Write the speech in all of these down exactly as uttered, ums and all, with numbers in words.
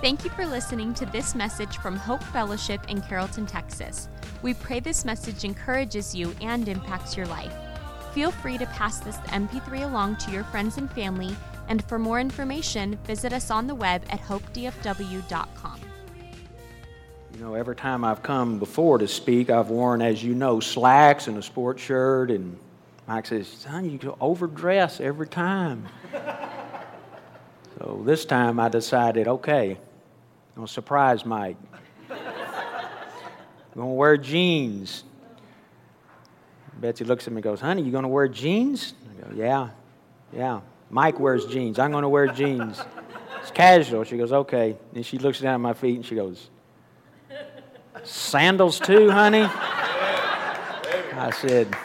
Thank you for listening to this message from Hope Fellowship in Carrollton, Texas. We pray this message encourages you and impacts your life. Feel free to pass this M P three along to your friends and family, and for more information, visit us on the web at hope d f w dot com. You know, every time I've come before to speak, I've worn, as you know, slacks and a sports shirt, and Mike says, son, you go overdress every time. So this time I decided, okay, I'm going to surprise Mike. I'm going to wear jeans. Betsy looks at me and goes, honey, you going to wear jeans? I go, yeah, yeah. Mike wears jeans. I'm going to wear jeans. It's casual. She goes, okay. And she looks down at my feet and she goes, sandals too, honey? I said,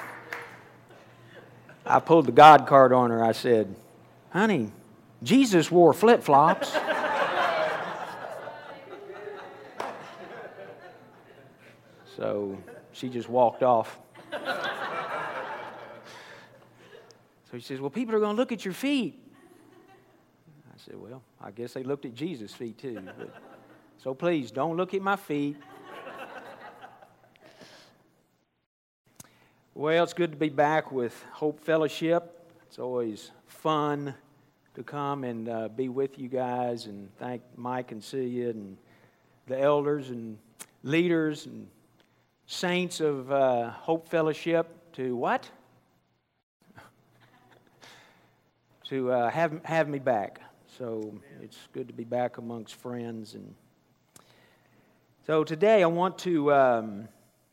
I pulled the God card on her. I said, honey, Jesus wore flip-flops. So she just walked off. So he says, well, people are going to look at your feet. I said, well, I guess they looked at Jesus' feet too. But, so please, don't look at my feet. Well, it's good to be back with Hope Fellowship. It's always fun to come and uh, be with you guys, and thank Mike and Celia and the elders and leaders and saints of uh, Hope Fellowship to what? to uh, have have me back. So it's good to be back amongst friends. And so today I want to um,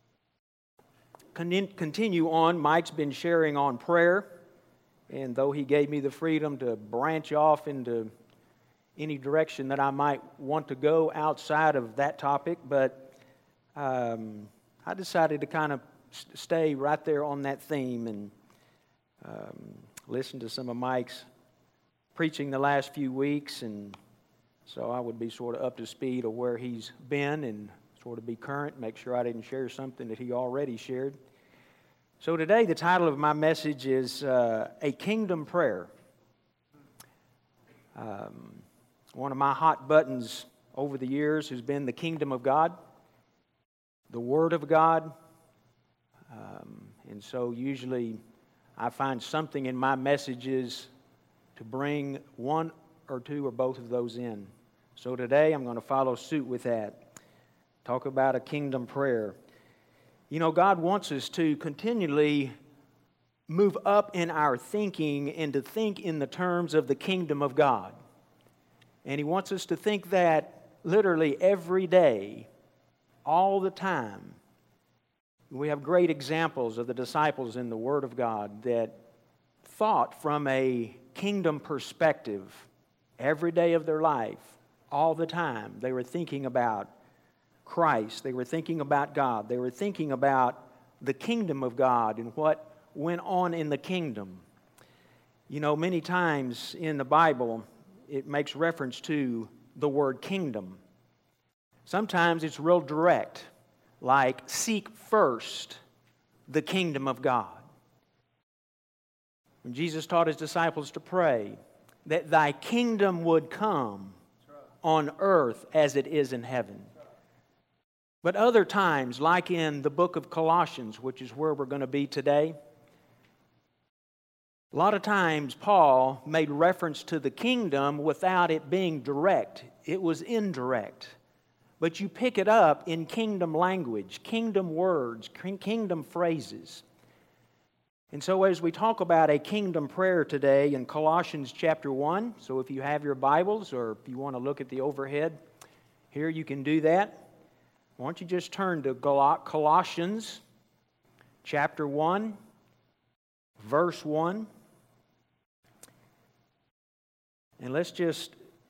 con- continue on. Mike's been sharing on prayer, and though he gave me the freedom to branch off into any direction that I might want to go outside of that topic, but um, I decided to kind of stay right there on that theme and um, listen to some of Mike's preaching the last few weeks, and so I would be sort of up to speed of where he's been and sort of be current, make sure I didn't share something that he already shared. So today the title of my message is uh, A Kingdom Prayer. Um, one of my hot buttons over the years has been the Kingdom of God, the Word of God, um, and so usually I find something in my messages to bring one or two or both of those in. So today I'm going to follow suit with that. Talk about a kingdom prayer. You know, God wants us to continually move up in our thinking and to think in the terms of the kingdom of God. And He wants us to think that literally every day, all the time. We have great examples of the disciples in the Word of God that thought from a kingdom perspective every day of their life, all the time. They were thinking about Christ. They were thinking about God. They were thinking about the kingdom of God and what went on in the kingdom. You know, many times in the Bible, it makes reference to the word kingdom. Sometimes it's real direct, like seek first the kingdom of God. When Jesus taught His disciples to pray, that thy kingdom would come on earth as it is in heaven. But other times, like in the book of Colossians, which is where we're going to be today, a lot of times Paul made reference to the kingdom without it being direct. It was indirect. But you pick it up in kingdom language, kingdom words, kingdom phrases. And so as we talk about a kingdom prayer today in Colossians chapter one, so if you have your Bibles or if you want to look at the overhead, here you can do that. Why don't you just turn to Colossians chapter one, verse one. And let's just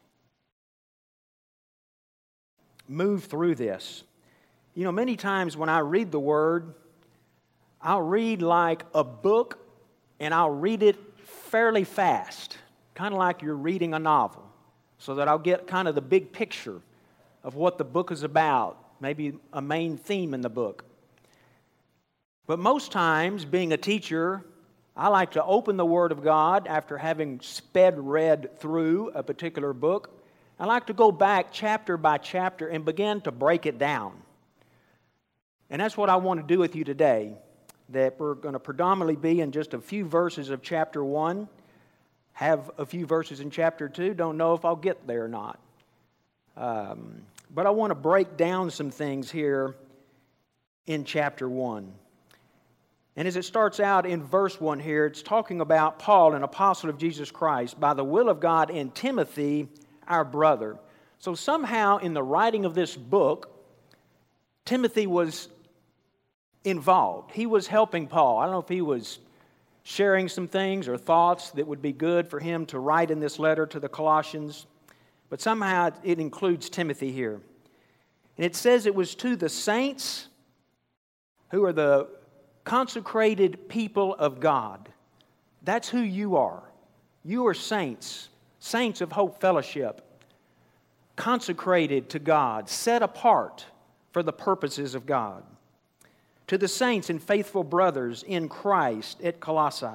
move through this. You know, many times when I read the Word, I'll read like a book, and I'll read it fairly fast, kind of like you're reading a novel, so that I'll get kind of the big picture of what the book is about, maybe a main theme in the book. But most times, being a teacher, I like to open the Word of God after having sped read through a particular book, I like to go back chapter by chapter and begin to break it down. And that's what I want to do with you today, that we're going to predominantly be in just a few verses of chapter one, have a few verses in chapter two, don't know if I'll get there or not. Um, but I want to break down some things here in chapter one. And as it starts out in verse one here, it's talking about Paul, an apostle of Jesus Christ, by the will of God, and Timothy, our brother. So somehow in the writing of this book, Timothy was involved. He was helping Paul. I don't know if he was sharing some things or thoughts that would be good for him to write in this letter to the Colossians, but somehow it includes Timothy here. And it says it was to the saints who are the consecrated people of God. That's who you are. You are saints, saints of Hope Fellowship, consecrated to God, set apart for the purposes of God. To the saints and faithful brothers in Christ at Colossae,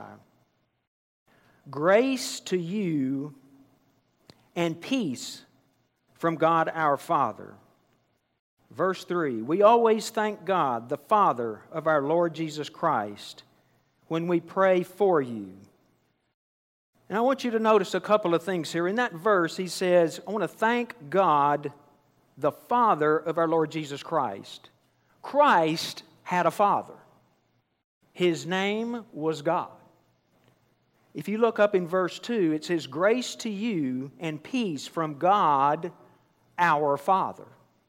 grace to you and peace from God our Father. Verse three, we always thank God, the Father of our Lord Jesus Christ, when we pray for you. And I want you to notice a couple of things here. In that verse, he says, I want to thank God, the Father of our Lord Jesus Christ. Christ had a father. His name was God. If you look up in verse two, it says, grace to you and peace from God our Father.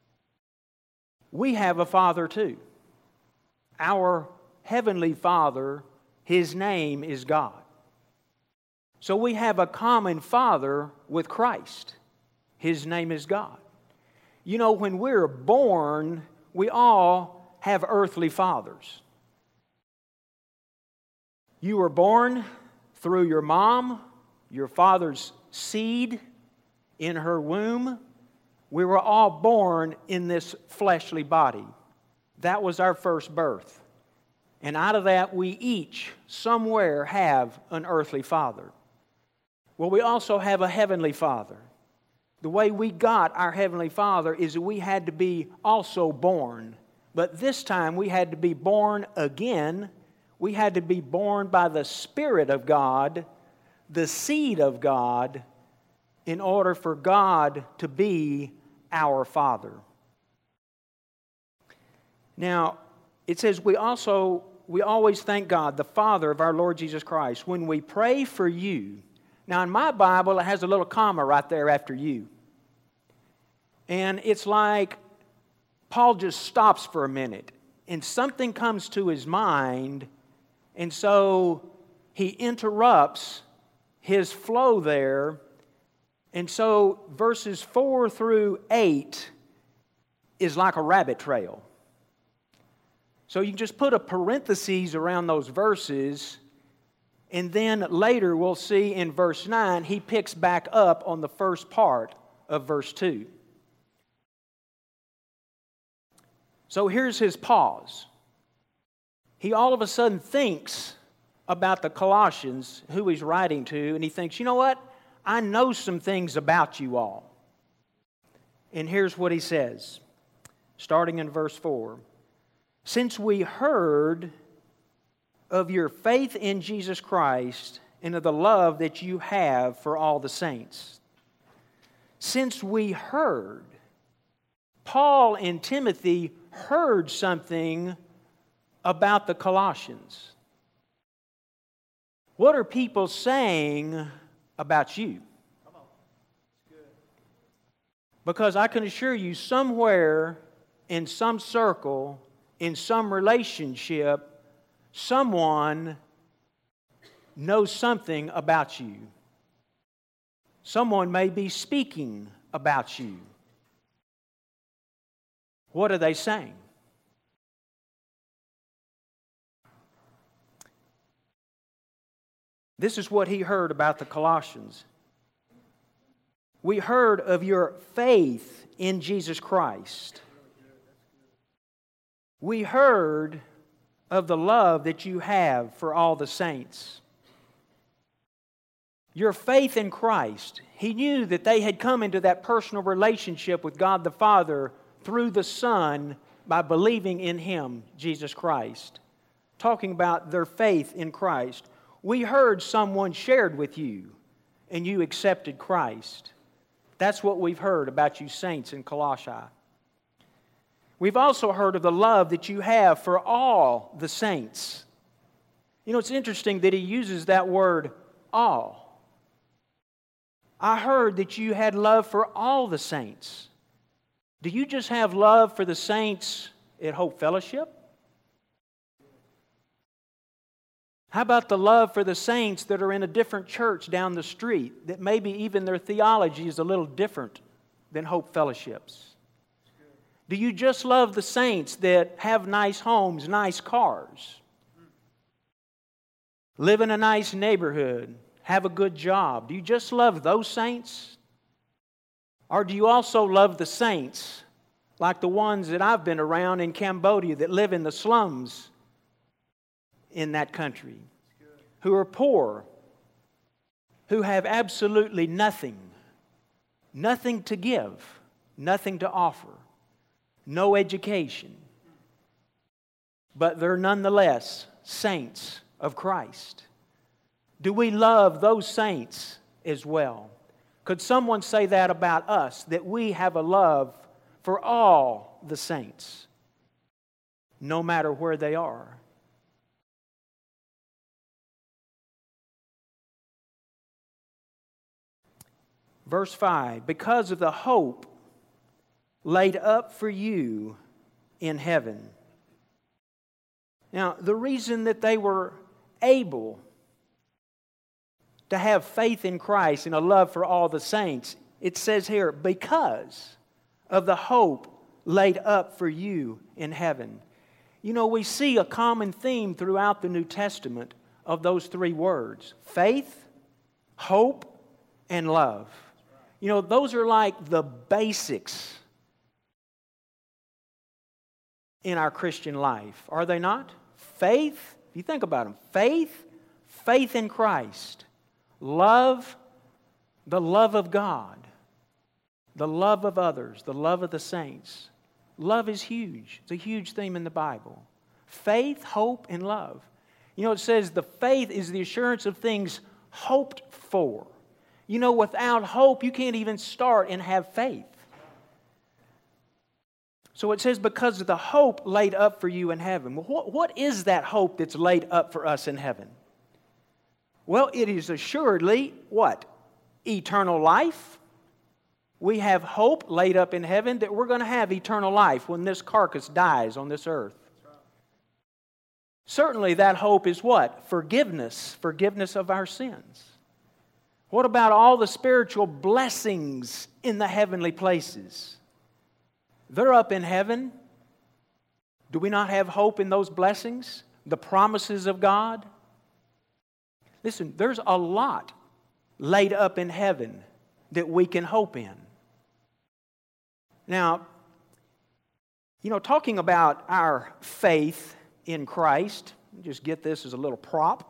We have a Father too. Our Heavenly Father, His name is God. So we have a common Father with Christ. His name is God. You know, when we're born, we all have earthly fathers. You were born through your mom, your father's seed in her womb. We were all born in this fleshly body. That was our first birth. And out of that, we each somewhere have an earthly father. Well, we also have a heavenly Father. The way we got our heavenly Father is that we had to be also born. But this time we had to be born again. We had to be born by the Spirit of God, the seed of God, in order for God to be our Father. Now, it says we also, we always thank God, the Father of our Lord Jesus Christ, when we pray for you. Now, in my Bible, it has a little comma right there after you. And it's like Paul just stops for a minute, and something comes to his mind, and so he interrupts his flow there. And so verses four through eight is like a rabbit trail. So you can just put a parenthesis around those verses, and then later we'll see in verse nine, he picks back up on the first part of verse two. So here's his pause. He all of a sudden thinks about the Colossians, who he's writing to, and he thinks, you know what? I know some things about you all. And here's what he says, starting in verse four. Since we heard of your faith in Jesus Christ and of the love that you have for all the saints. Since we heard, Paul and Timothy heard something about the Colossians. What are people saying about you? Because I can assure you, somewhere in some circle, in some relationship, someone knows something about you. Someone may be speaking about you. What are they saying? This is what he heard about the Colossians. We heard of your faith in Jesus Christ. We heard of the love that you have for all the saints. Your faith in Christ. He knew that they had come into that personal relationship with God the Father through the Son by believing in Him, Jesus Christ. Talking about their faith in Christ. We heard someone shared with you and you accepted Christ. That's what we've heard about you saints in Colossae. We've also heard of the love that you have for all the saints. You know, it's interesting that he uses that word, all. I heard that you had love for all the saints. Do you just have love for the saints at Hope Fellowship? How about the love for the saints that are in a different church down the street, that maybe even their theology is a little different than Hope Fellowship's? Do you just love the saints that have nice homes, nice cars, live in a nice neighborhood, have a good job? Do you just love those saints? Or do you also love the saints like the ones that I've been around in Cambodia that live in the slums in that country, who are poor, who have absolutely nothing, nothing to give, nothing to offer, no education, but they're nonetheless saints of Christ? Do we love those saints as well? Could someone say that about us, that we have a love for all the saints, no matter where they are? Verse five, because of the hope laid up for you in heaven. Now, the reason that they were able to have faith in Christ and a love for all the saints, it says here, because of the hope laid up for you in heaven. You know, we see a common theme throughout the New Testament of those three words: faith, hope, and love. You know, those are like the basics in our Christian life, are they not? Faith, if you think about them, faith, faith in Christ. Love, the love of God. The love of others, the love of the saints. Love is huge. It's a huge theme in the Bible. Faith, hope, and love. You know, it says the faith is the assurance of things hoped for. You know, without hope, you can't even start and have faith. So it says, because of the hope laid up for you in heaven. Well, what, what is that hope that's laid up for us in heaven? Well, it is assuredly what? Eternal life. We have hope laid up in heaven that we're going to have eternal life when this carcass dies on this earth. Certainly that hope is what? Forgiveness. Forgiveness of our sins. What about all the spiritual blessings in the heavenly places? They're up in heaven. Do we not have hope in those blessings? The promises of God? Listen, there's a lot laid up in heaven that we can hope in. Now, you know, talking about our faith in Christ, just get this as a little prop.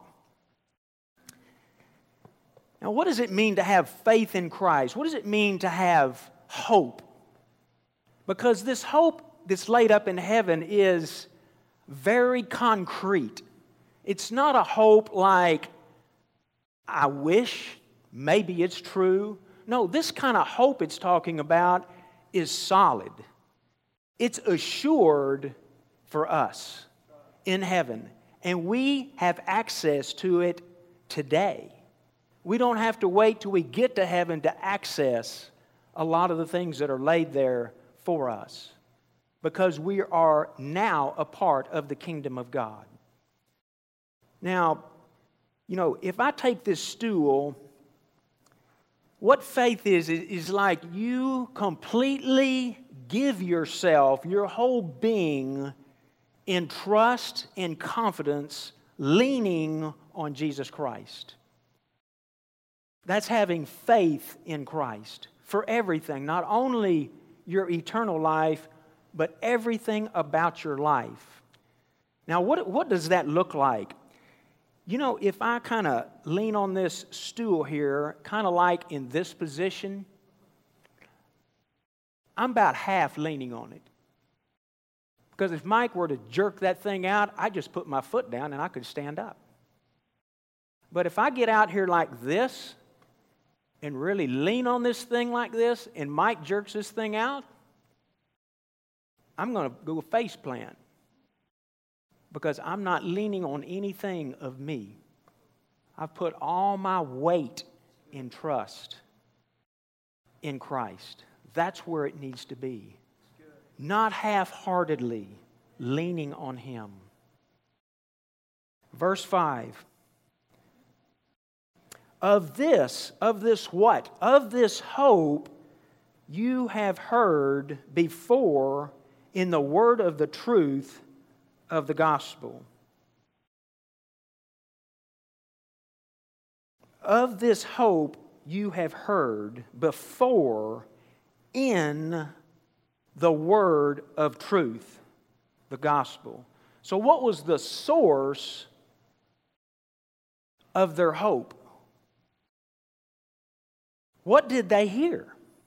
Now, what does it mean to have faith in Christ? What does it mean to have hope? Because this hope that's laid up in heaven is very concrete. It's not a hope like, I wish, maybe it's true. No, this kind of hope it's talking about is solid. It's assured for us in heaven. And we have access to it today. We don't have to wait till we get to heaven to access a lot of the things that are laid there for us, because we are now a part of the kingdom of God. Now, you know, if I take this stool, what faith is, is like you completely give yourself, your whole being, in trust and confidence, leaning on Jesus Christ. That's having faith in Christ for everything, not only your eternal life, but everything about your life. Now, what, what does that look like? You know, if I kind of lean on this stool here, kind of like in this position, I'm about half leaning on it. Because if Mike were to jerk that thing out, I'd just put my foot down and I could stand up. But if I get out here like this and really lean on this thing like this and Mike jerks this thing out, I'm going to go face plant. Because I'm not leaning on anything of me. I've put all my weight in trust in Christ. That's where it needs to be. Not half-heartedly leaning on Him. Verse five. Of this, of this what? Of this hope you have heard before in the word of the truth of the gospel. Of this hope you have heard before in the word of truth, the gospel. So what was the source of their hope? What did they hear?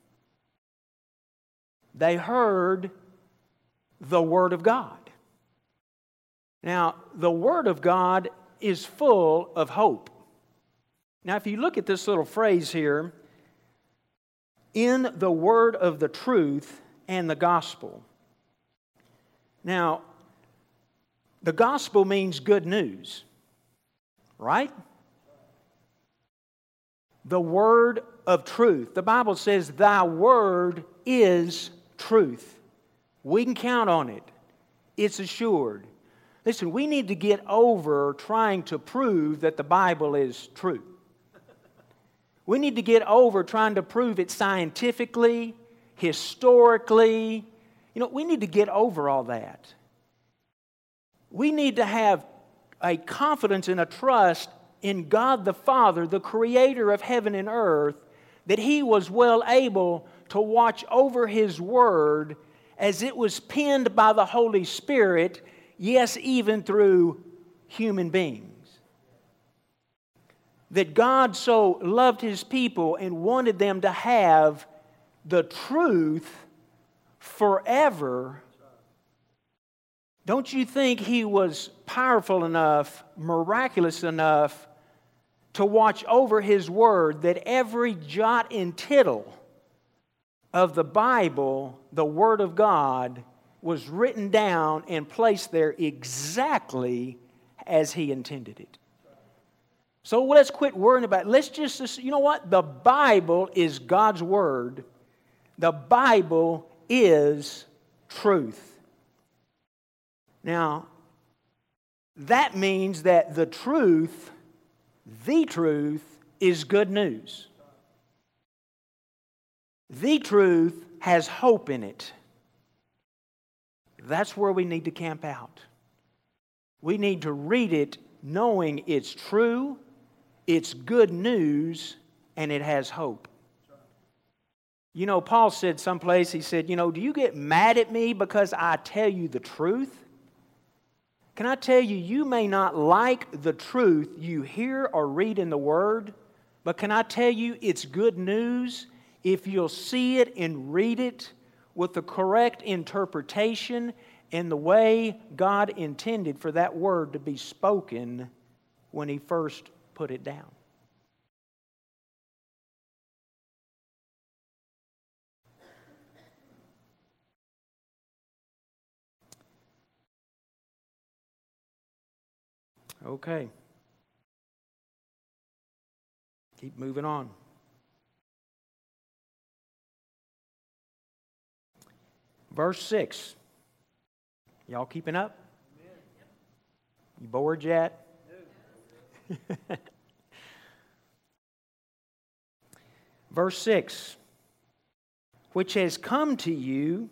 They heard the Word of God. Now, the Word of God is full of hope. Now, if you look at this little phrase here, in the word of the truth and the gospel. Now, the gospel means good news, right? The word of truth. The Bible says, thy word is truth. We can count on it. It's assured. Listen, we need to get over trying to prove that the Bible is true. We need to get over trying to prove it scientifically, historically. You know, we need to get over all that. We need to have a confidence and a trust in God the Father, the creator of heaven and earth, that He was well able to watch over His word as it was penned by the Holy Spirit, yes, even through human beings. That God so loved His people and wanted them to have the truth forever. Don't you think He was powerful enough, miraculous enough to watch over His word, that every jot and tittle of the Bible, the Word of God, was written down and placed there exactly as He intended it? So let's quit worrying about it. Let's just, you know what? The Bible is God's Word. The Bible is truth. Now, that means that the truth, the truth, is good news. The truth has hope in it. That's where we need to camp out. We need to read it knowing it's true, it's good news, and it has hope. You know, Paul said someplace, he said, you know, do you get mad at me because I tell you the truth? Can I tell you, you may not like the truth you hear or read in the Word, but can I tell you it's good news if you'll see it and read it with the correct interpretation and the way God intended for that word to be spoken when He first put it down. Okay. Keep moving on. Verse six. Y'all keeping up? You bored yet? Verse six. Which has come to you.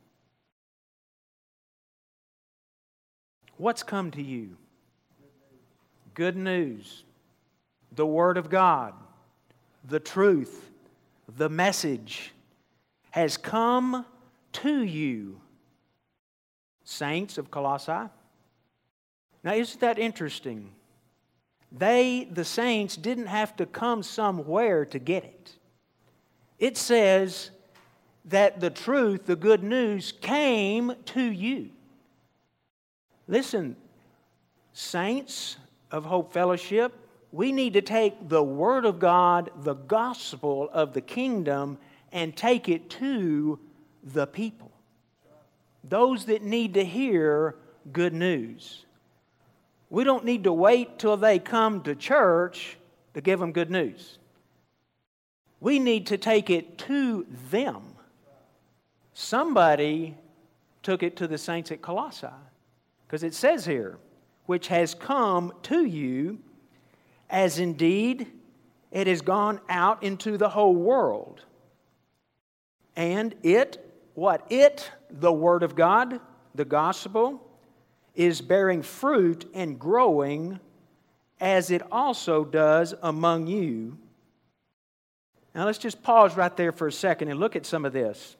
What's come to you? Good news. The Word of God. The truth. The message has come to you, saints of Colossae. Now, isn't that interesting? They, the saints, didn't have to come somewhere to get it. It says that the truth, the good news, came to you. Listen, saints of Hope Fellowship, we need to take the Word of God, the gospel of the kingdom, and take it to the people. Those that need to hear good news. We don't need to wait till they come to church to give them good news. We need to take it to them. Somebody took it to the saints at Colossae. Because it says here, which has come to you, as indeed it has gone out into the whole world. And it, what it, the Word of God, the gospel, is bearing fruit and growing as it also does among you. Now let's just pause right there for a second and look at some of this.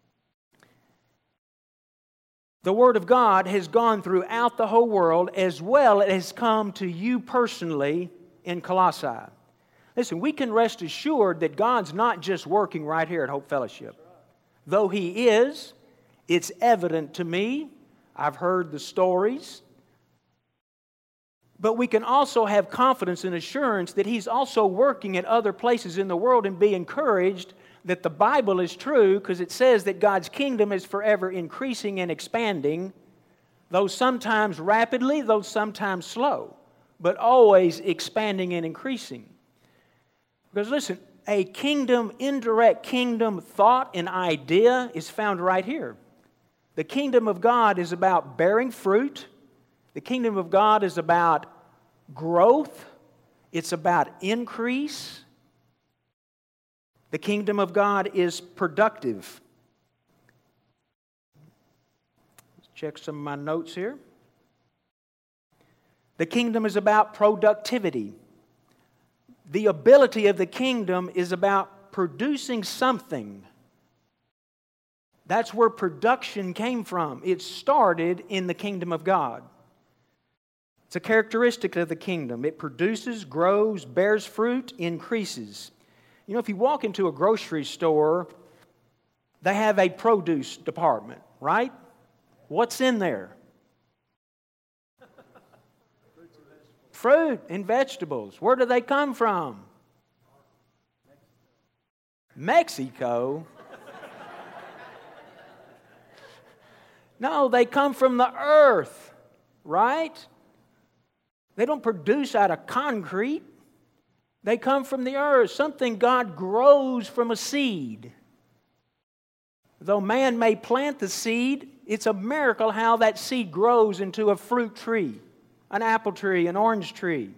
The Word of God has gone throughout the whole world as well as it has come to you personally in Colossae. Listen, we can rest assured that God's not just working right here at Hope Fellowship. Though He is, it's evident to me. I've heard the stories. But we can also have confidence and assurance that He's also working at other places in the world, and be encouraged that the Bible is true, because it says that God's kingdom is forever increasing and expanding, though sometimes rapidly, though sometimes slow, but always expanding and increasing. Because listen, a kingdom, indirect kingdom thought and idea is found right here. The kingdom of God is about bearing fruit. The kingdom of God is about growth. It's about increase. The kingdom of God is productive. Let's check some of my notes here. The kingdom is about productivity. The ability of the kingdom is about producing something. That's where production came from. It started in the kingdom of God. It's a characteristic of the kingdom. It produces, grows, bears fruit, increases. You know, if you walk into a grocery store, they have a produce department, right? What's in there? Fruit and vegetables. Where do they come from? Mexico? No, they come from the earth, right? They don't produce out of concrete. They come from the earth. Something God grows from a seed. Though man may plant the seed, it's a miracle how that seed grows into a fruit tree, an apple tree, an orange tree.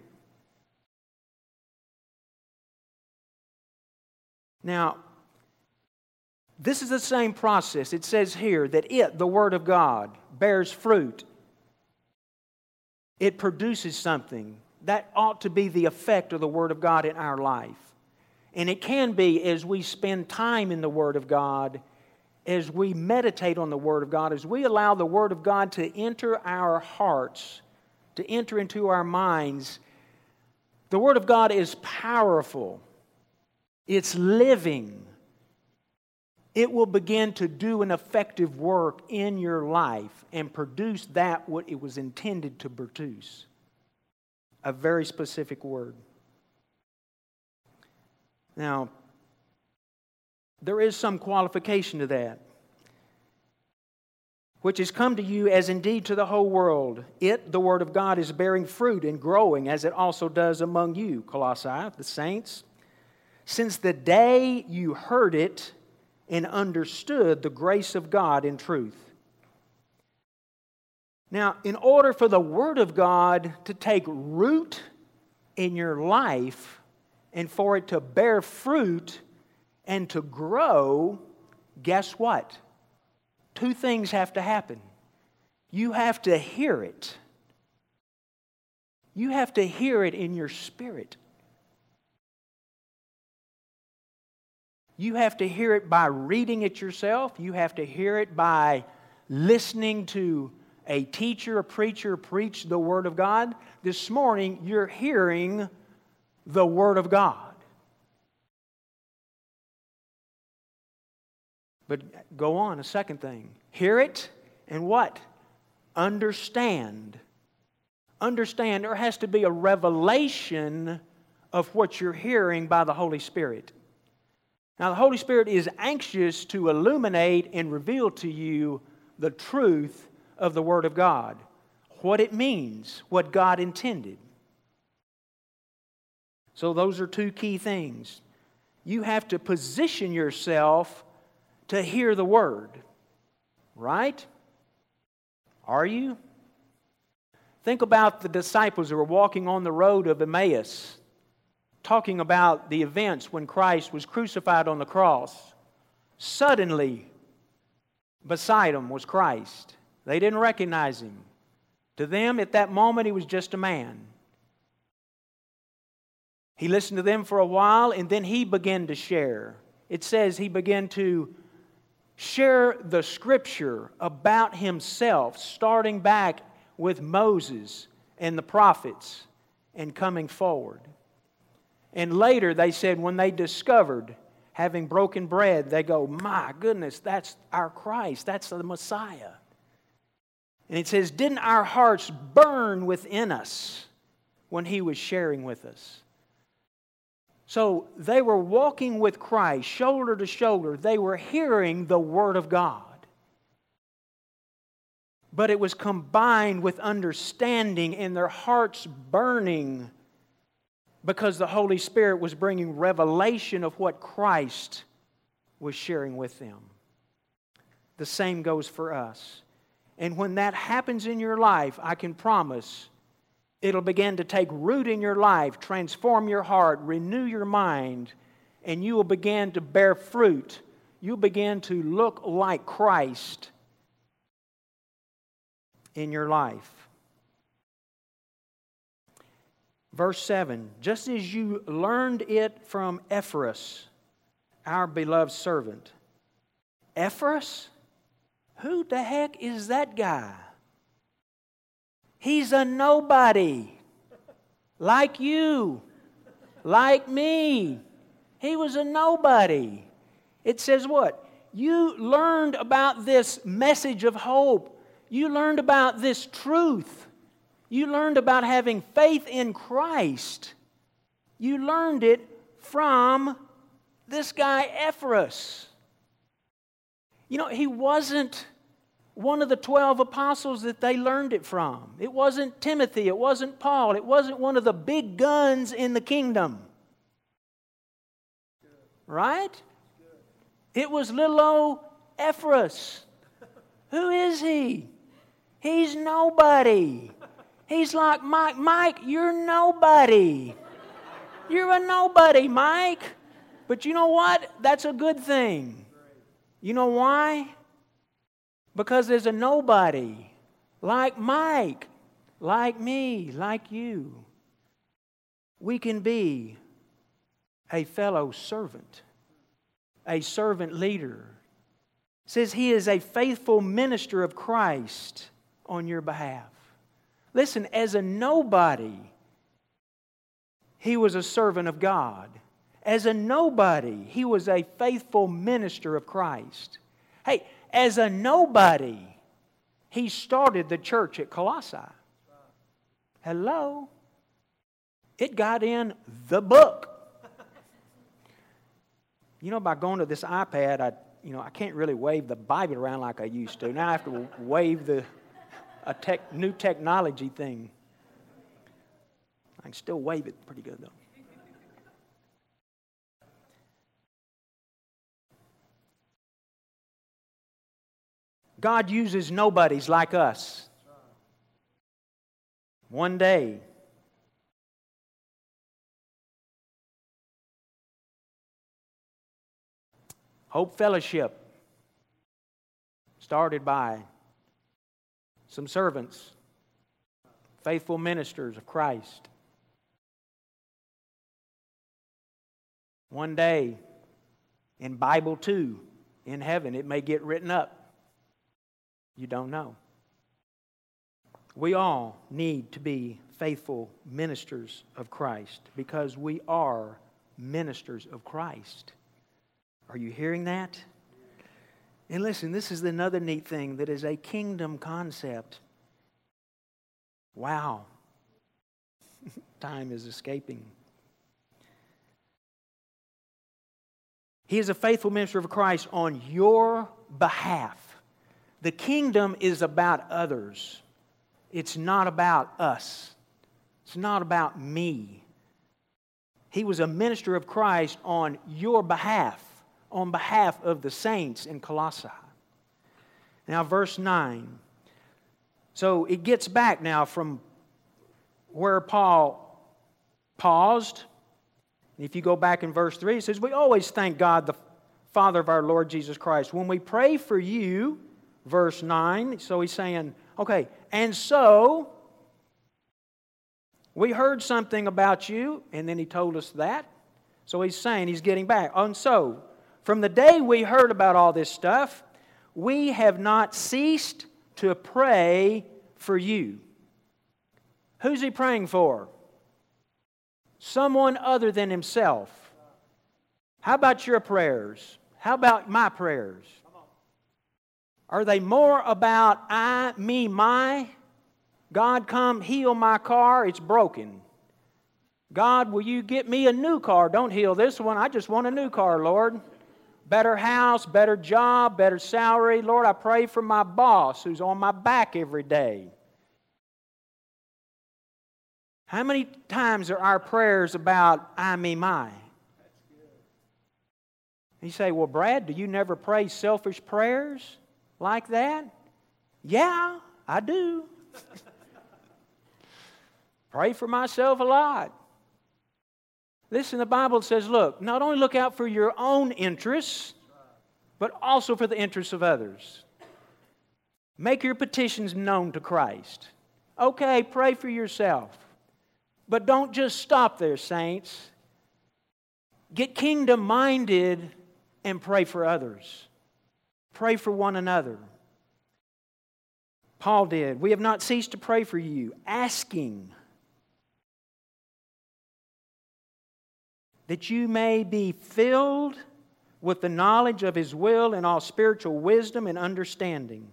Now, this is the same process. It says here that it, the Word of God, bears fruit. It produces something. That ought to be the effect of the Word of God in our life. And it can be as we spend time in the Word of God, as we meditate on the Word of God, as we allow the Word of God to enter our hearts, to enter into our minds. The Word of God is powerful. It's living. It will begin to do an effective work in your life and produce that what it was intended to produce. A very specific word. Now, there is some qualification to that. Which has come to you as indeed to the whole world. It, the Word of God, is bearing fruit and growing as it also does among you, Colossae, the saints, since the day you heard it and understood the grace of God in truth. Now, in order for the Word of God to take root in your life and for it to bear fruit and to grow, guess what? Two things have to happen. You have to hear it. You have to hear it in your spirit. You have to hear it by reading it yourself. You have to hear it by listening to a teacher, a preacher preach the Word of God. This morning, you're hearing the Word of God. But go on, a second thing. Hear it and what? Understand. Understand. There has to be a revelation of what you're hearing by the Holy Spirit. Now, the Holy Spirit is anxious to illuminate and reveal to you the truth of the Word of God, what it means, what God intended. So those are two key things. You have to position yourself to hear the Word, right? Are you? Think about the disciples who were walking on the road of Emmaus, talking about the events when Christ was crucified on the cross. Suddenly, beside them was Christ. They didn't recognize Him. To them, at that moment, He was just a man. He listened to them for a while, and then He began to share. It says He began to share the Scripture about Himself, starting back with Moses and the prophets and coming forward. And later they said when they discovered having broken bread, they go, my goodness, that's our Christ, that's the Messiah. And it says, didn't our hearts burn within us when He was sharing with us? So they were walking with Christ, shoulder to shoulder. They were hearing the Word of God. But it was combined with understanding and their hearts burning because the Holy Spirit was bringing revelation of what Christ was sharing with them. The same goes for us. And when that happens in your life, I can promise it'll begin to take root in your life, transform your heart, renew your mind, and you will begin to bear fruit. You'll begin to look like Christ in your life. Verse seven, just as you learned it from Ephraim, our beloved servant. Ephraim? Who the heck is that guy? He's a nobody. Like you. Like me. He was a nobody. It says what? You learned about this message of hope. You learned about this truth. You learned about having faith in Christ. You learned it from this guy Ephraim. You know, he wasn't one of the twelve apostles that they learned it from. It wasn't Timothy. It wasn't Paul. It wasn't one of the big guns in the kingdom. Right? It was little old Ephraim. Who is he? He's nobody. He's like Mike. Mike, you're nobody. You're a nobody, Mike. But you know what? That's a good thing. You know why? Because there's a nobody like Mike, like me, like you. We can be a fellow servant, a servant leader. It says he is a faithful minister of Christ on your behalf. Listen, as a nobody, he was a servant of God. As a nobody, he was a faithful minister of Christ. Hey, as a nobody, he started the church at Colossae. Hello? It got in the book. You know, by going to this iPad, I, you know, I can't really wave the Bible around like I used to. Now I have to wave the a tech, new technology thing. I can still wave it pretty good, though. God uses nobodies like us. One day, Hope Fellowship, started by some servants, faithful ministers of Christ. One day, in Bible two, in heaven, it may get written up. You don't know. We all need to be faithful ministers of Christ because we are ministers of Christ. Are you hearing that? And listen, this is another neat thing that is a kingdom concept. Wow. Time is escaping. He is a faithful minister of Christ on your behalf. The kingdom is about others. It's not about us. It's not about me. He was a minister of Christ on your behalf, on behalf of the saints in Colossae. Now, verse nine. So it gets back now from where Paul paused. If you go back in verse three, it says, we always thank God, the Father of our Lord Jesus Christ. When we pray for you, verse nine, so he's saying, okay, and so we heard something about you, and then he told us that. So he's saying, he's getting back. And so, from the day we heard about all this stuff, we have not ceased to pray for you. Who's he praying for? Someone other than himself. How about your prayers? How about my prayers? Are they more about I, me, my? God, come heal my car, it's broken. God, will you get me a new car? Don't heal this one, I just want a new car, Lord. Better house, better job, better salary. Lord, I pray for my boss who's on my back every day. How many times are our prayers about I, me, my? You say, well, Brad, do you never pray selfish prayers like that? Yeah, I do. Pray for myself a lot. Listen, the Bible says, look, not only look out for your own interests, but also for the interests of others. Make your petitions known to Christ. Okay, pray for yourself. But don't just stop there, saints. Get kingdom-minded and pray for others. Pray for one another. Paul did. We have not ceased to pray for you, asking that you may be filled with the knowledge of His will and all spiritual wisdom and understanding.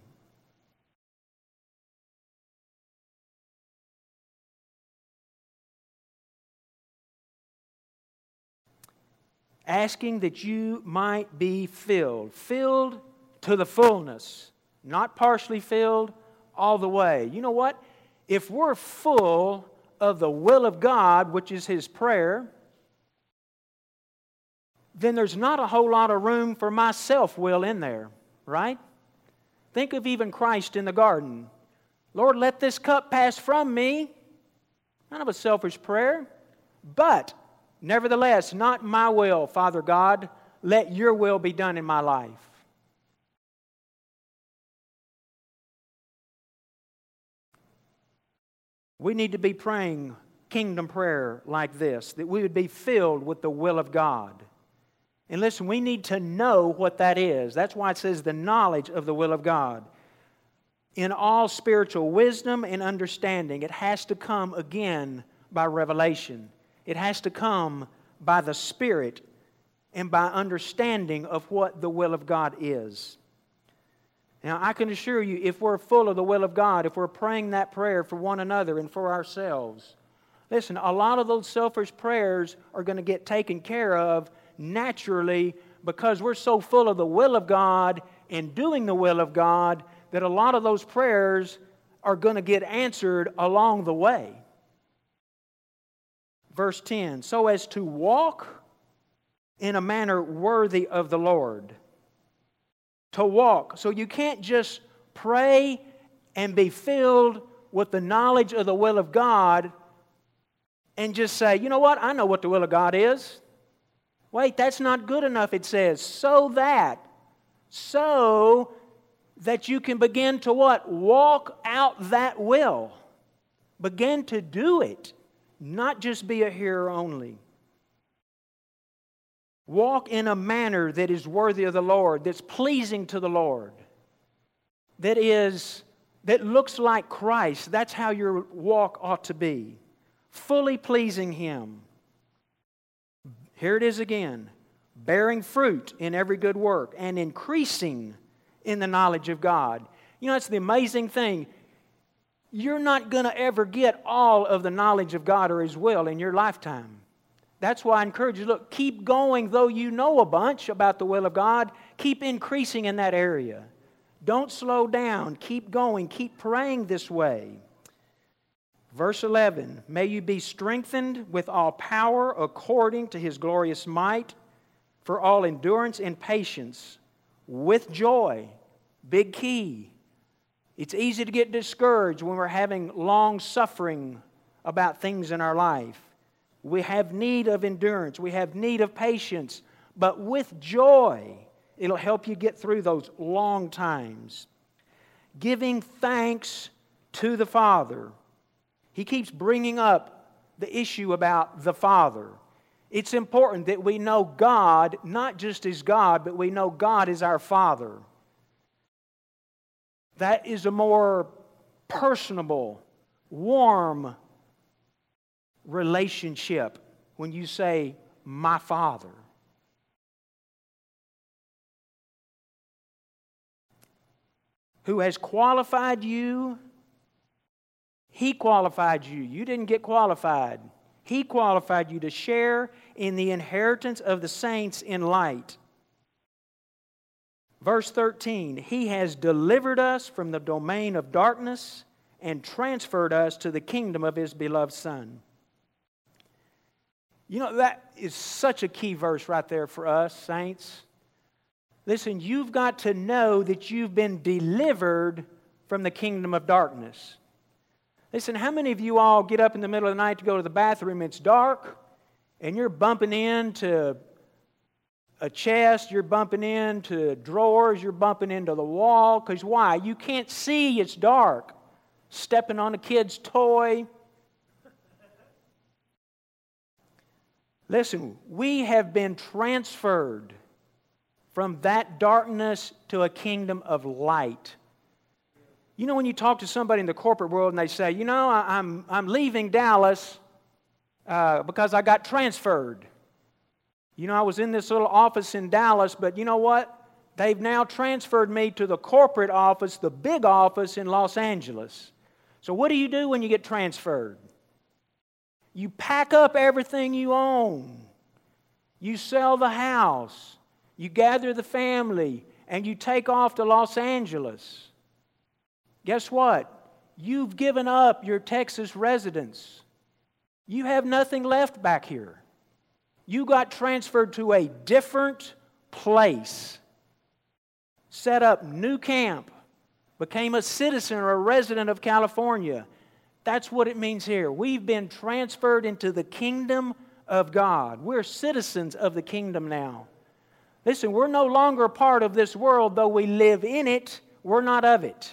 Asking that you might be filled. Filled to the fullness. Not partially filled, all the way. You know what? If we're full of the will of God, which is His prayer, then there's not a whole lot of room for my self-will in there, right? Think of even Christ in the garden. Lord, let this cup pass from me. Kind of a selfish prayer, but nevertheless, not my will, Father God. Let your will be done in my life. We need to be praying kingdom prayer like this, that we would be filled with the will of God. And listen, we need to know what that is. That's why it says the knowledge of the will of God. In all spiritual wisdom and understanding, it has to come again by revelation. It has to come by the Spirit and by understanding of what the will of God is. Now, I can assure you, if we're full of the will of God, if we're praying that prayer for one another and for ourselves, listen, a lot of those selfish prayers are going to get taken care of naturally because we're so full of the will of God and doing the will of God that a lot of those prayers are going to get answered along the way. Verse ten, so as to walk in a manner worthy of the Lord. To walk. So you can't just pray and be filled with the knowledge of the will of God and just say, you know what, I know what the will of God is. Wait, that's not good enough, it says. So that, so that you can begin to what? Walk out that will. Begin to do it. Not just be a hearer only. Walk in a manner that is worthy of the Lord, that's pleasing to the Lord, that is that looks like Christ. That's how your walk ought to be. Fully pleasing Him. Here it is again. Bearing fruit in every good work and increasing in the knowledge of God. You know, that's the amazing thing. You're not going to ever get all of the knowledge of God or His will in your lifetime. That's why I encourage you, look, keep going though you know a bunch about the will of God. Keep increasing in that area. Don't slow down. Keep going. Keep praying this way. Verse eleven, may you be strengthened with all power according to His glorious might, for all endurance and patience, with joy. Big key. It's easy to get discouraged when we're having long suffering about things in our life. We have need of endurance. We have need of patience. But with joy, it'll help you get through those long times. Giving thanks to the Father. He keeps bringing up the issue about the Father. It's important that we know God, not just as God, but we know God as our Father. That is a more personable, warm relationship when you say, my Father. Who has qualified you. He qualified you. You didn't get qualified. He qualified you to share in the inheritance of the saints in light. Verse thirteen, He has delivered us from the domain of darkness and transferred us to the kingdom of His beloved Son. You know, that is such a key verse right there for us, saints. Listen, you've got to know that you've been delivered from the kingdom of darkness. Listen, how many of you all get up in the middle of the night to go to the bathroom, it's dark, and you're bumping into a chest, you're bumping into drawers, you're bumping into the wall, because why? You can't see, it's dark. Stepping on a kid's toy. Listen, we have been transferred from that darkness to a kingdom of light. You know, when you talk to somebody in the corporate world and they say, you know, I, I'm, I'm leaving Dallas uh, because I got transferred. You know, I was in this little office in Dallas, but you know what? They've now transferred me to the corporate office, the big office in Los Angeles. So what do you do when you get transferred? You pack up everything you own. You sell the house. You gather the family, and you take off to Los Angeles. Guess what? You've given up your Texas residence. You have nothing left back here. You got transferred to a different place. Set up new camp. Became a citizen or a resident of California. That's what it means here. We've been transferred into the kingdom of God. We're citizens of the kingdom now. Listen, we're no longer a part of this world, though we live in it. We're not of it.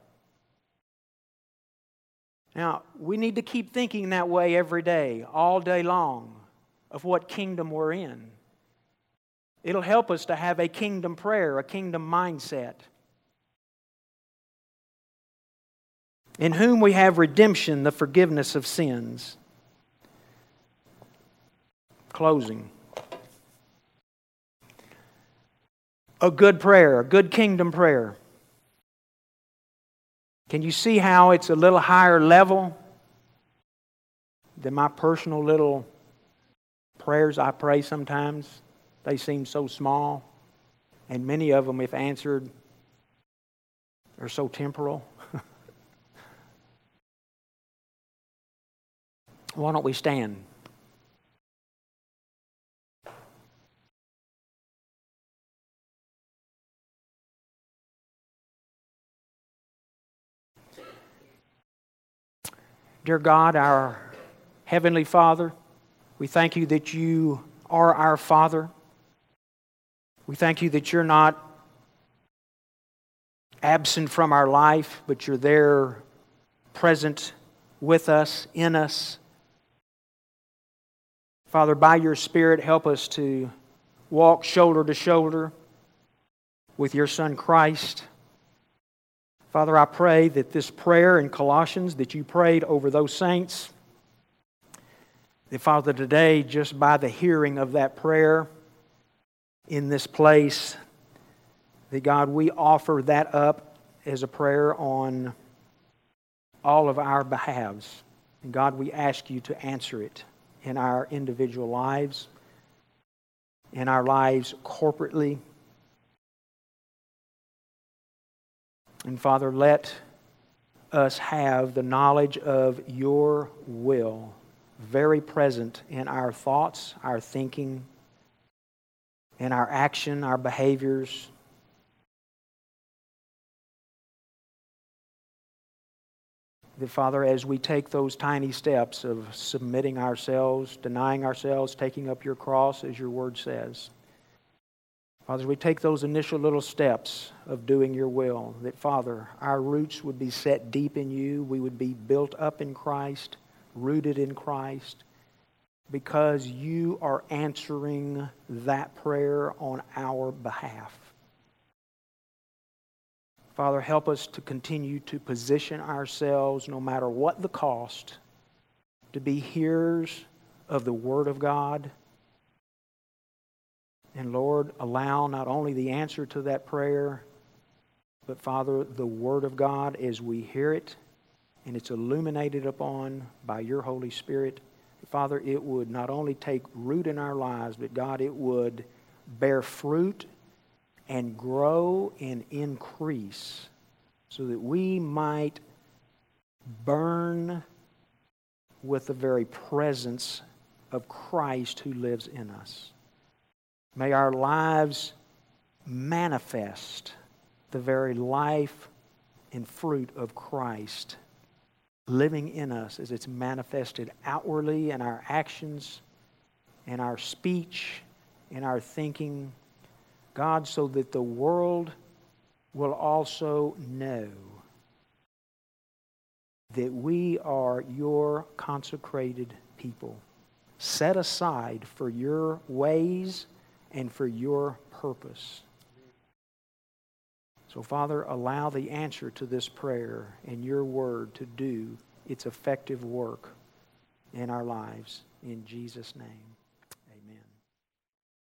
Now, we need to keep thinking that way every day, all day long, of what kingdom we're in. It'll help us to have a kingdom prayer, a kingdom mindset. In whom we have redemption, the forgiveness of sins. Closing. A good prayer, a good kingdom prayer. Can you see how it's a little higher level than my personal little prayers I pray sometimes? They seem so small. And many of them, if answered, are so temporal. Why don't we stand? Dear God, our Heavenly Father, we thank You that You are our Father. We thank You that You're not absent from our life, but You're there present with us, in us. Father, by Your Spirit, help us to walk shoulder to shoulder with Your Son Christ. Father, I pray that this prayer in Colossians that you prayed over those saints, that, Father, today, just by the hearing of that prayer in this place, that, God, we offer that up as a prayer on all of our behalves. And, God, we ask you to answer it in our individual lives, in our lives corporately. And, Father, let us have the knowledge of your will very present in our thoughts, our thinking, in our action, our behaviors. That, Father, as we take those tiny steps of submitting ourselves, denying ourselves, taking up your cross, as your word says, Father, as we take those initial little steps of doing your will, that, Father, our roots would be set deep in you. We would be built up in Christ, rooted in Christ, because you are answering that prayer on our behalf. Father, help us to continue to position ourselves, no matter what the cost, to be hearers of the Word of God. And Lord, allow not only the answer to that prayer, but Father, the Word of God as we hear it, and it's illuminated upon by your Holy Spirit. Father, it would not only take root in our lives, but God, it would bear fruit and grow and increase so that we might burn with the very presence of Christ who lives in us. May our lives manifest the very life and fruit of Christ living in us as it's manifested outwardly in our actions, in our speech, in our thinking. God, so that the world will also know that we are your consecrated people, set aside for your ways and for your purpose. So, Father, allow the answer to this prayer and your word to do its effective work in our lives. In Jesus' name.